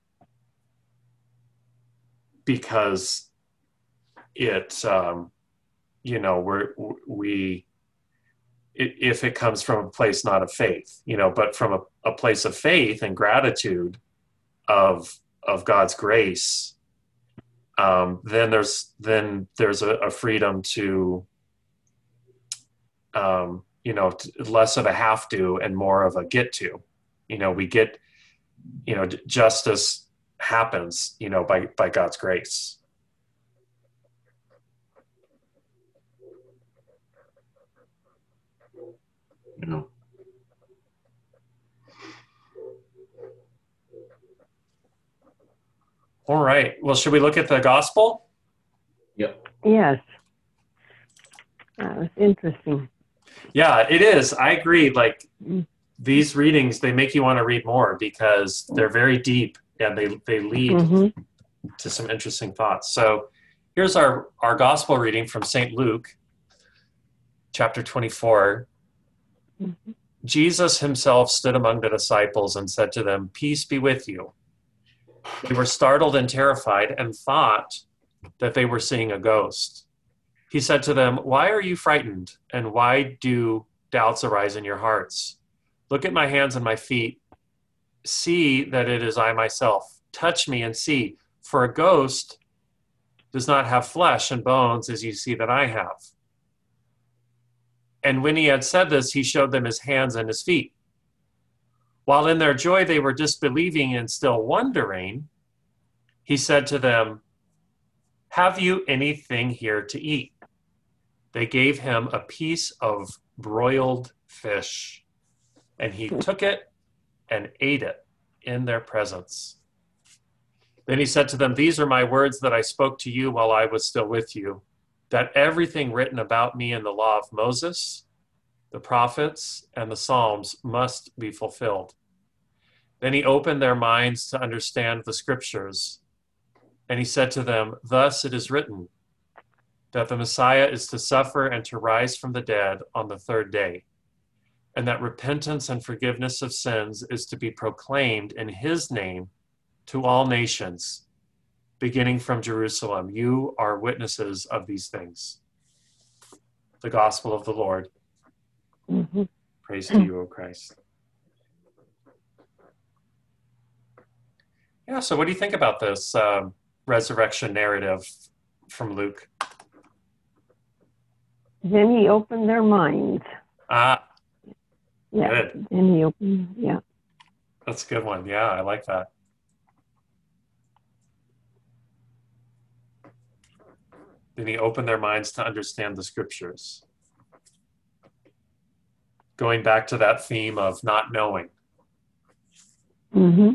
because it, um, you know, we're, we, if it comes from a place not of faith, you know, but from a, a place of faith and gratitude of of God's grace, um, then there's then there's a, a freedom to, um, you know, t- less of a have to and more of a get to. You know, we get, you know, j- justice happens, you know, by by God's grace. You know. All right. Well, should we look at the gospel? Yep. Yes. That was interesting. Yeah, it is. I agree. Like Mm. these readings, they make you want to read more because they're very deep and they they lead Mhm. to some interesting thoughts. So Here's our, our gospel reading from Saint Luke, chapter twenty-four. Mm-hmm. Jesus himself stood among the disciples and said to them, "Peace be with you." They were startled and terrified and thought that they were seeing a ghost. He said to them, "Why are you frightened? And why do doubts arise in your hearts? Look at my hands and my feet. See that it is I myself. Touch me and see, for a ghost does not have flesh and bones as you see that I have." And when he had said this, he showed them his hands and his feet. While in their joy they were disbelieving and still wondering, he said to them, "Have you anything here to eat?" They gave him a piece of broiled fish, and he took it and ate it in their presence. Then he said to them, "These are my words that I spoke to you while I was still with you, that everything written about me in the law of Moses, the prophets, and the Psalms must be fulfilled." Then he opened their minds to understand the scriptures, and he said to them, "Thus it is written, that the Messiah is to suffer and to rise from the dead on the third day, and that repentance and forgiveness of sins is to be proclaimed in his name to all nations, beginning from Jerusalem. You are witnesses of these things." The gospel of the Lord. Mm-hmm. Praise to you, O Christ. Yeah, so what do you think about this um, resurrection narrative from Luke? Then he opened their minds. Ah, Yeah. good. Then he opened, yeah. That's a good one. Yeah, I like that. Then he opened their minds to understand the scriptures. Going back to that theme of not knowing. Mm-hmm.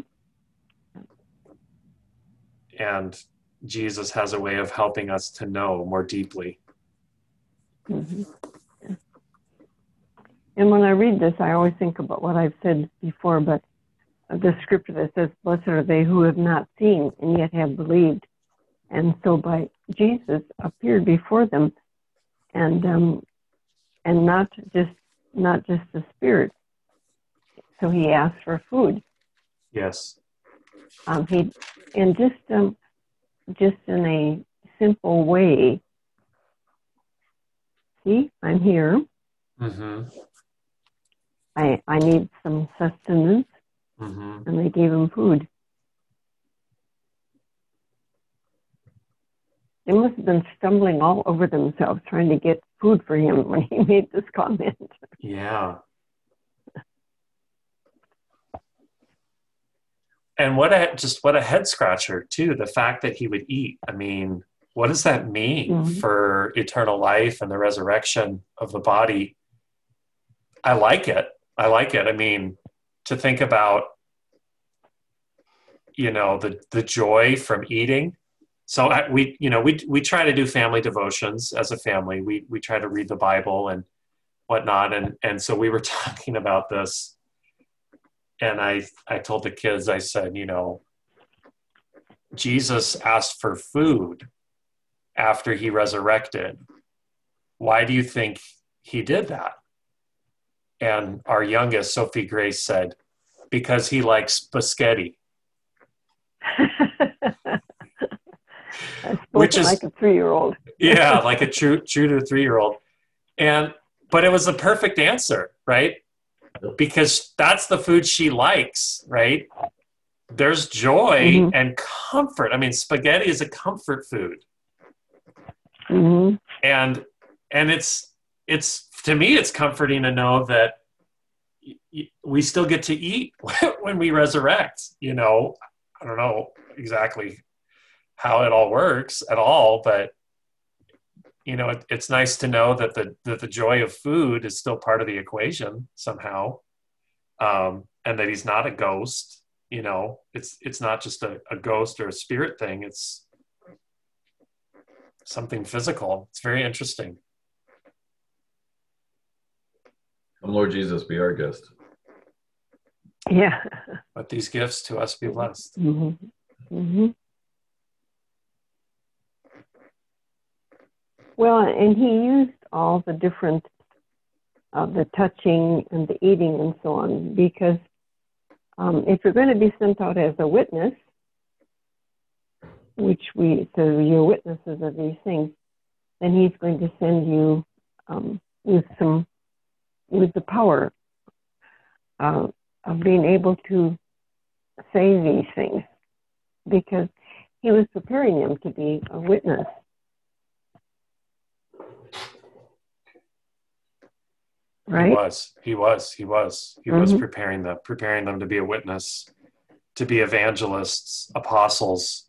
And Jesus has a way of helping us to know more deeply. Mm-hmm. And when I read this, I always think about what I've said before, but the scripture that says, "Blessed are they who have not seen and yet have believed." And so by Jesus appeared before them, and um, and not just not just the spirit. So he asked for food. Yes. Um, he and just um, just in a simple way. See, I'm here. Mm-hmm. I I need some sustenance, Mm-hmm. and they gave him food. They must have been stumbling all over themselves trying to get food for him when he made this comment. Yeah. And what a just what a head scratcher too, the fact that he would eat. I mean, what does that mean Mm-hmm. for eternal life and the resurrection of the body? I like it. I like it. I mean, to think about, you know, the the joy from eating. So I, we, you know, we we try to do family devotions as a family. We we try to read the Bible and whatnot, and and so we were talking about this, and I I told the kids, I said, you know, Jesus asked for food after he resurrected. Why do you think he did that? And our youngest, Sophie Grace, said, "Because he likes spaghetti." I Which spoke is like a three-year-old. yeah, like a true true to a three-year-old. And but it was the perfect answer, right? Because that's the food she likes, right? There's joy Mm-hmm. and comfort. I mean, spaghetti is a comfort food. Mm-hmm. And and it's it's to me it's comforting to know that y- y- we still get to eat when we resurrect, you know. I don't know exactly how it all works at all, but you know, it, it's nice to know that the that the joy of food is still part of the equation somehow, um, and that he's not a ghost. You know, it's it's not just a, a ghost or a spirit thing. It's something physical. It's very interesting. Come, Lord Jesus, be our guest. Yeah. Let these gifts to us be blessed. Mm-hmm. Mm-hmm. Well, and he used all the different, uh, the touching and the eating and so on, because um, if you're going to be sent out as a witness, which we, so you're witnesses of these things, then he's going to send you um, with some, with the power uh, of being able to say these things, because he was preparing them to be a witness. Right? He was, he was, he was, he mm-hmm. was preparing them, preparing them to be a witness, to be evangelists, apostles.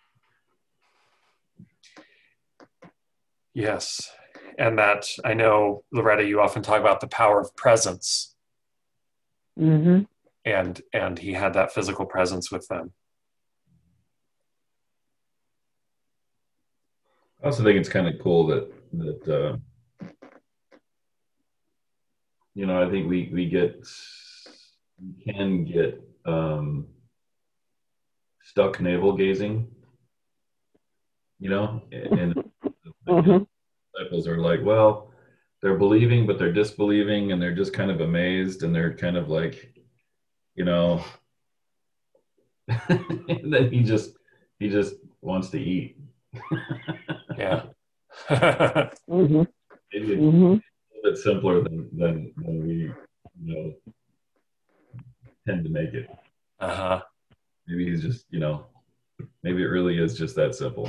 Yes. And that, I know, Loretta, you often talk about the power of presence. Mm-hmm. And, and he had that physical presence with them. I also think it's kind of cool that, that, uh, you know, I think we, we get, we can get um, stuck navel gazing, you know, and mm-hmm. disciples are like, well, they're believing, but they're disbelieving, and they're just kind of amazed, and they're kind of like, you know, and then he just, he just wants to eat. Yeah. mm-hmm. Maybe it's mm-hmm. a little bit simpler than, than, than we, you know, tend to make it. Uh-huh. Maybe he's just, you know, maybe it really is just that simple.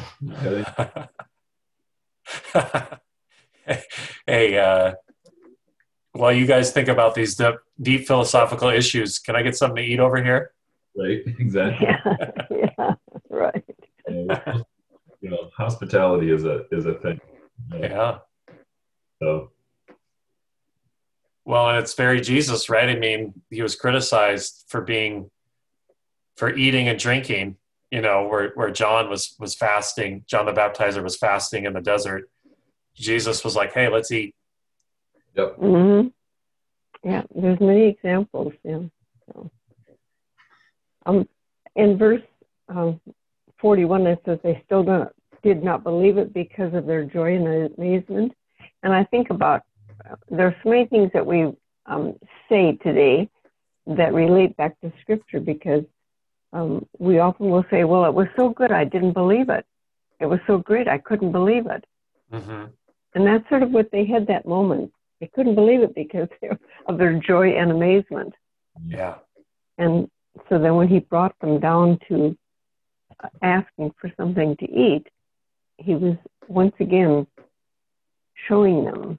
Hey, uh, while you guys think about these deep, deep philosophical issues, can I get something to eat over here? Right, exactly. Yeah, yeah, right. You know, you know, hospitality is a is a thing. You know? Yeah. So. Well, and it's very Jesus, right? I mean, he was criticized for being, for eating and drinking, you know, where, where John was, was fasting, John the Baptizer was fasting in the desert. Jesus was like, hey, let's eat. Yep. Mm-hmm. Yeah, there's many examples. Yeah. So, um, in verse um, forty-one, it says they still don't, did not believe it because of their joy and amazement. And I think about, there's so many things that we um, say today that relate back to Scripture, because um, we often will say, well, it was so good, I didn't believe it. It was so great, I couldn't believe it. Mm-hmm. And that's sort of what they had that moment. They couldn't believe it because of their joy and amazement. Yeah. And so then when he brought them down to asking for something to eat, he was once again showing them.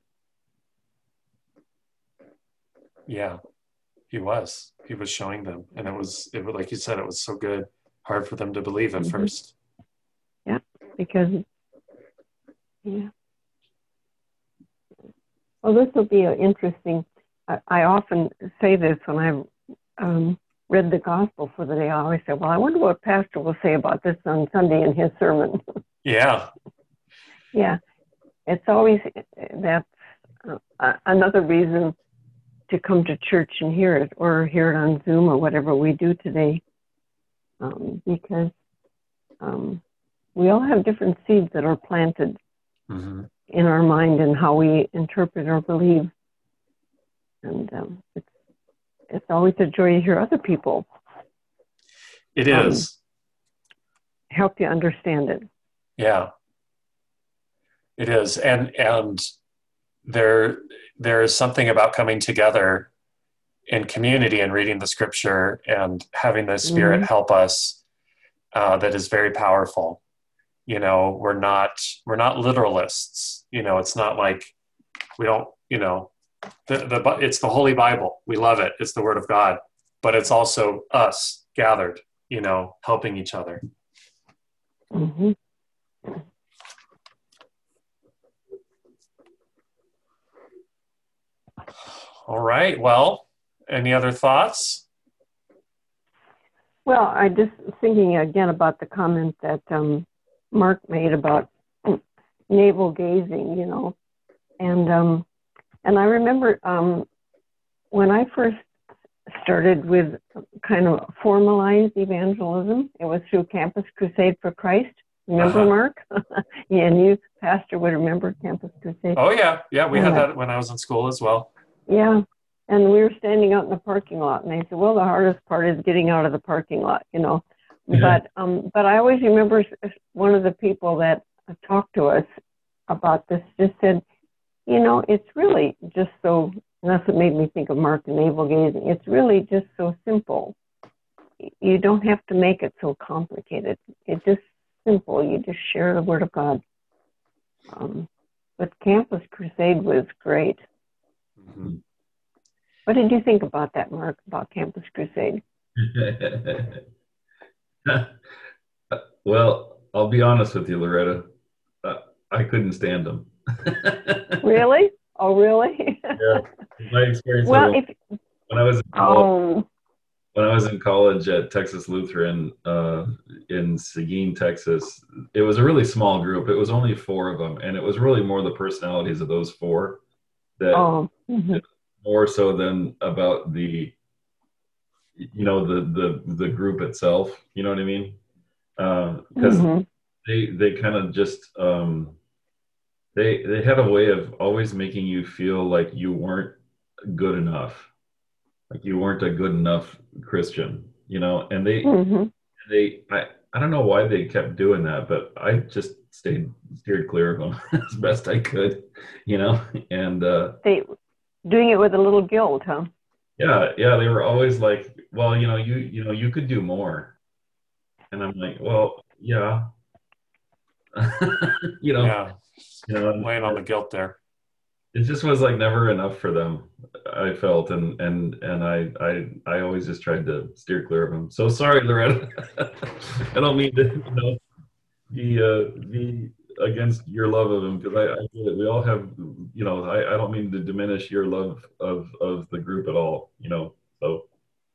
Yeah, he was. He was showing them. And it was, it was, like you said, it was so good, hard for them to believe at mm-hmm. first. Yeah, because, yeah. Well, this will be interesting. I, I often say this when I've um, read the gospel for the day. I always say, well, I wonder what Pastor will say about this on Sunday in his sermon. Yeah. Yeah. It's always, that's uh, another reason to come to church and hear it, or hear it on Zoom or whatever we do today. Um, because um, we all have different seeds that are planted mm-hmm. in our mind and how we interpret or believe. And um, it's, it's always a joy to hear other people. It is. Um, help you understand it. Yeah. It is. And, and there, there is something about coming together in community and reading the Scripture and having the Spirit mm-hmm. help us uh, that is very powerful. You know, we're not, we're not literalists. You know, it's not like we don't, you know, the, the, it's the Holy Bible. We love it. It's the Word of God, but it's also us gathered, you know, helping each other. Mm-hmm. All right. Well, any other thoughts? Well, I just thinking again about the comment that um, Mark made about navel gazing, you know, and um, and I remember um, when I first started with kind of formalized evangelism, it was through Campus Crusade for Christ, Remember, Uh-huh. Mark? Yeah, and you, Pastor, would remember Campus Crusade. Oh yeah, yeah, we had Yeah. that when I was in school as well. Yeah, and we were standing out in the parking lot, and they said, "Well, the hardest part is getting out of the parking lot," you know. But um, but I always remember s- one of the people that talked to us about this just said, "You know, it's really just so." And that's what made me think of Mark and navel gazing. It's really just so simple. You don't have to make it so complicated. It's just simple. You just share the Word of God. Um, but Campus Crusade was great. Mhm. What did you think about that, Mark, about Campus Crusade? Well, I'll be honest with you, Loretta. Uh, I couldn't stand them. Really? Oh, really? Yeah, my experience Well, of if when I was in college, um, when I was in college at Texas Lutheran uh, in Seguin, Texas, it was a really small group. It was only four of them, and it was really more the personalities of those four that oh, mhm, more so than about the you know the the the group itself. You know what I mean? Because mhm, they they kind of just um, they they had a way of always making you feel like you weren't good enough, like you weren't a good enough Christian, you know. And they mhm. they I I don't know why they kept doing that, but I just stayed steered clear of them as best I could, you know. And uh, They doing it with a little guilt, huh? yeah, yeah, they were always like, well, you know, you you know, you could do more, and I'm like, well, yeah, you know, Yeah, you know, and laying on the guilt there. it just was like never enough for them. I felt, and and and I I I always just tried to steer clear of them. So sorry, Loretta. I don't mean to, you know, be uh, be against your love of him because I, I get it. We all have, you know. I, I don't mean to diminish your love of of the group at all, you know. So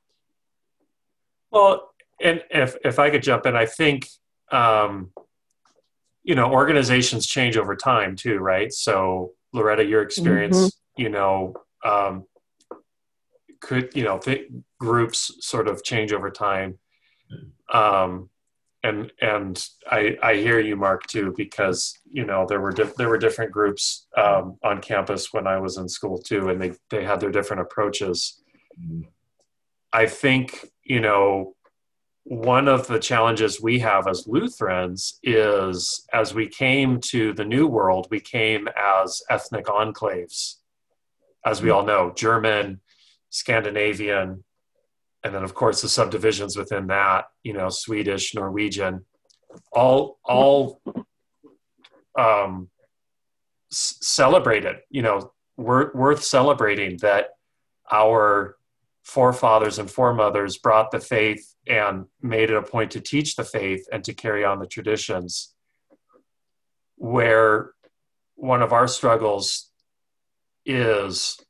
Well, and if if I could jump in, I think um, you know organizations change over time too, right? So Loretta, your Mhm, experience, you know, um, could you know th- groups sort of change over time, um, and and I I hear you, Mark, too, because you know there were diff- there were different groups um, on campus when I was in school too, and they they had their different approaches. mm, I think you know one of the challenges we have as Lutherans is as we came to the New World, we came as ethnic enclaves, as we mm, all know, German, Scandinavian, and then of course the subdivisions within that, you know, Swedish, Norwegian, all all um, s- celebrated, you know, wor- worth celebrating that our forefathers and foremothers brought the faith and made it a point to teach the faith and to carry on the traditions. Where one of our struggles is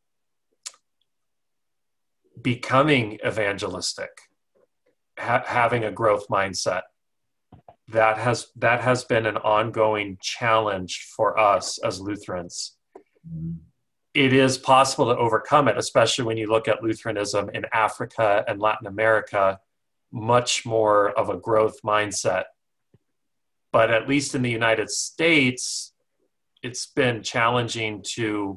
becoming evangelistic, ha- having a growth mindset. That has that has been an ongoing challenge for us as Lutherans. mm, It is possible to overcome it, especially when you look at Lutheranism in Africa and Latin America, much more of a growth mindset. But at least in the United States, it's been challenging to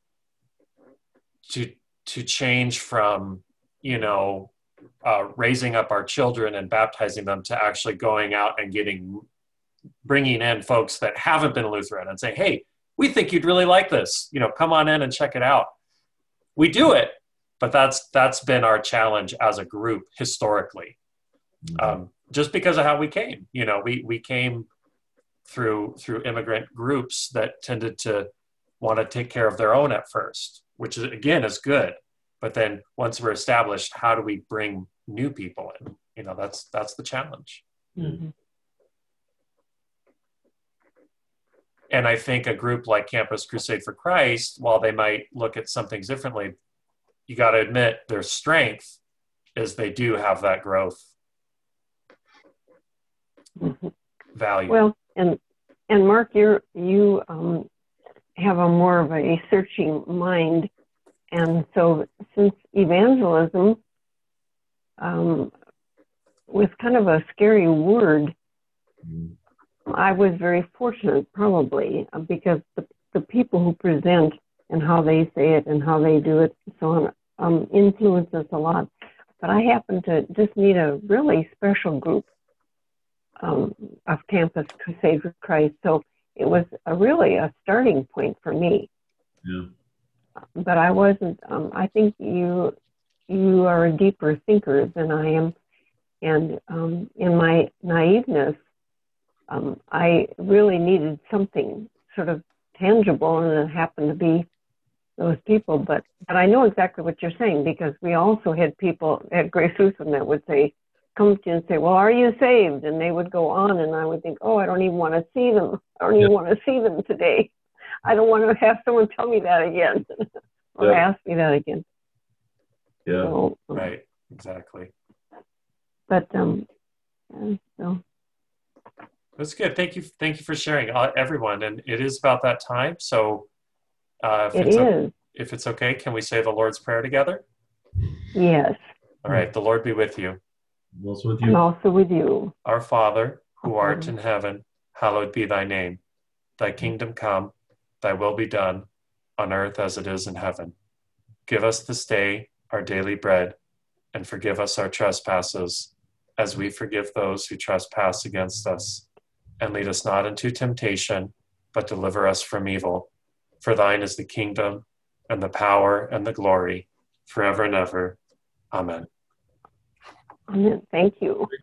to to change from, you know, uh, raising up our children and baptizing them to actually going out and getting bringing in folks that haven't been Lutheran and saying, hey, we think you'd really like this. You know, come on in and check it out. We do it, but that's that's been our challenge as a group historically, mm, um, just because of how we came. You know, we we came through through immigrant groups that tended to want to take care of their own at first, which is again is good. But then once we're established, how do we bring new people in? You know, that's that's the challenge. mm, mhm. And I think a group like Campus Crusade for Christ, while they might look at some things differently, you got to admit their strength is they do have that growth Mhm. value. Well, and and Mark, you're you um, have a more of a searching mind, and so since evangelism um, was kind of a scary word, mm, I was very fortunate, probably, uh, because the, the people who present and how they say it and how they do it and so on um, influences a lot. But I happen to just meet a really special group um, of Campus Crusade for Christ. So it was a really a starting point for me. Yeah. But I wasn't, um, I think you you are a deeper thinker than I am. And um, in my naiveness, um, I really needed something sort of tangible, and it happened to be those people. But, but I know exactly what you're saying, because we also had people at Grace Lutheran that would say, come to you and say, well, are you saved? And they would go on, and I would think, oh, I don't even want to see them. I don't even yeah. want to see them today. I don't want to have someone tell me that again or yeah. ask me that again. Yeah. So, right. Exactly. But um, yeah, so. That's good. Thank you. Thank you for sharing, uh, everyone. And it is about that time. So uh, if it it's is. O- if it's okay, can we say the Lord's Prayer together? Yes. All right. The Lord be with you. Also with you. And also with you. Our Father, who art in heaven, hallowed be thy name. Thy kingdom come, thy will be done, on earth as it is in heaven. Give us this day our daily bread, and forgive us our trespasses, as we forgive those who trespass against us. And lead us not into temptation, but deliver us from evil. For thine is the kingdom, and the power, and the glory, forever and ever. Amen. Amen. Thank you.